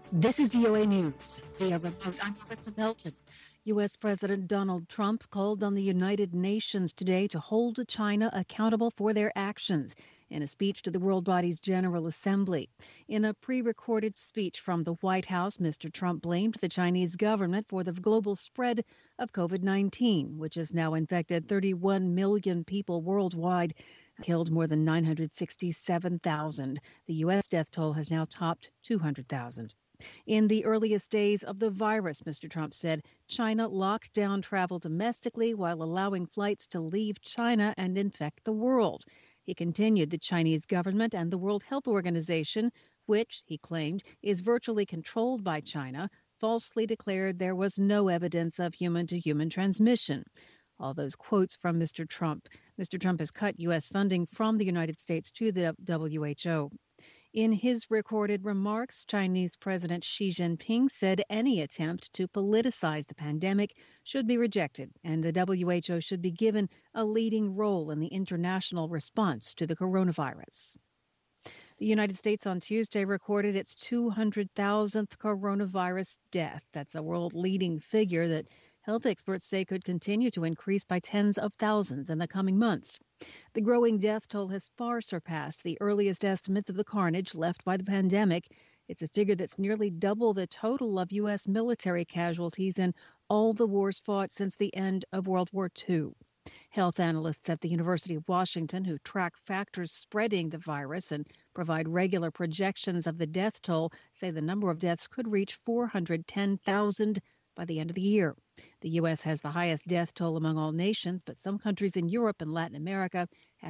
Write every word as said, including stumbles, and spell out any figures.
This is V O A News via remote. I'm Melissa Melton. U S. President Donald Trump called on the United Nations today to hold China accountable for their actions in a speech to the world body's General Assembly. In a pre-recorded speech from the White House, Mister Trump blamed the Chinese government for the global spread of COVID nineteen, which has now infected thirty-one million people worldwide, killed more than nine hundred sixty-seven thousand. The U S death toll has now topped two hundred thousand. In the earliest days of the virus, Mister Trump said China locked down travel domestically while allowing flights to leave China and infect the world. He continued the Chinese government and the World Health Organization, which, he claimed, is virtually controlled by China, falsely declared there was no evidence of human-to-human transmission. All those quotes from Mister Trump. Mister Trump has cut U S funding from the United States to the W H O. In his recorded remarks, Chinese President Xi Jinping said any attempt to politicize the pandemic should be rejected, and the W H O should be given a leading role in the international response to the coronavirus. The United States on Tuesday recorded its two hundred thousandth coronavirus death. That's a world-leading figure that health experts say could continue to increase by tens of thousands in the coming months. The growing death toll has far surpassed the earliest estimates of the carnage left by the pandemic. It's a figure that's nearly double the total of U S military casualties in all the wars fought since the end of World War Two. Health analysts at the University of Washington, who track factors spreading the virus and provide regular projections of the death toll, say the number of deaths could reach four hundred ten thousand by the end of the year. The U S has the highest death toll among all nations, but some countries in Europe and Latin America have